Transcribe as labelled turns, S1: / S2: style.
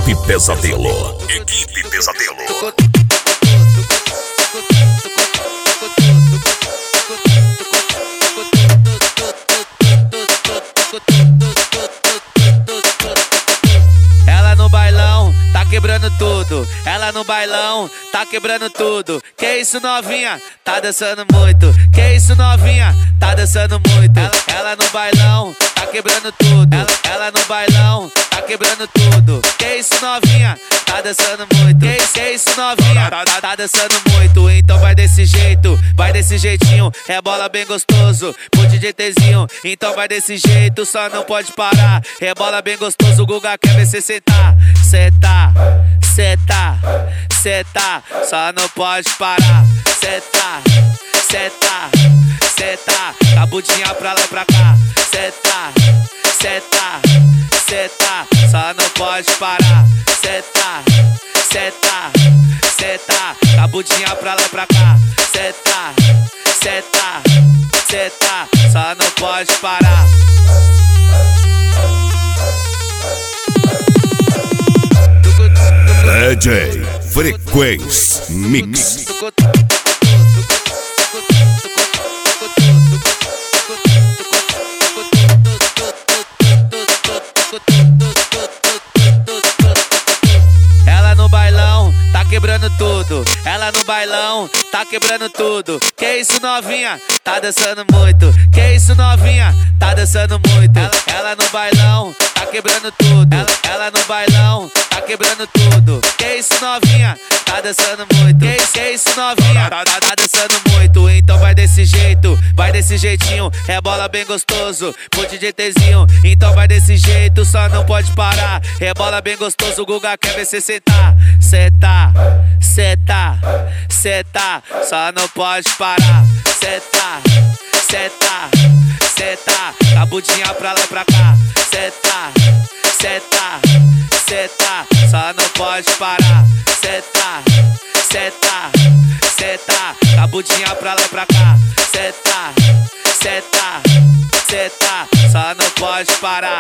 S1: Equipe Pesadelo. Equipe Pesadelo.
S2: Ela no bailão tá quebrando tudo. Ela no bailão tá quebrando tudo. Que isso, novinha? Tá dançando muito. Que isso, novinha? Tá dançando muito. Ela no bailão tá quebrando tudo. Ela no bailão tá quebrando tudo. Que isso, novinha? Tá dançando muito. Que isso, novinha? Tá dançando muito. Então vai desse jeito, vai desse jeitinho. É bola bem gostoso, pro DJ Tzinho. Então vai desse jeito, só não pode parar. É bola bem gostoso, o Guga quer ver cê sentar. Sentar, sentar, sentar, só não pode parar. Sentar, sentar, sentar, a budinha pra lá e pra cá. Sentar, sentar, sentar, só não pode parar. Sentar, sentar, sentar, a budinha pra lá e pra cá. Sentar, sentar, sentar, só não pode parar.
S1: DJ Frequência Mix.
S2: Ela no bailão tá quebrando tudo. Ela no bailão tá quebrando tudo. Que isso, novinha? Tá dançando muito. Que isso, novinha? Tá dançando muito. Ela no bailão tá quebrando tudo. Ela no bailão tá quebrando tudo. Que isso, novinha? Tá dançando muito. Que isso, novinha? Tá dançando muito. Então vai desse jeito, vai desse jeitinho. É bola bem gostoso, pro DJ Tzinho. Então vai desse jeito, só não pode parar. É bola bem gostoso, o Guga quer ver cê sentar. Sentar, sentar, sentar, só não pode parar. Sentar, sentar, sentar, a budinha pra lá e pra cá. Sentar, sentar, sentar, só não pode parar. Sentar, sentar, sentar, a budinha pra lá e pra cá. Sentar, sentar, sentar, só não pode parar.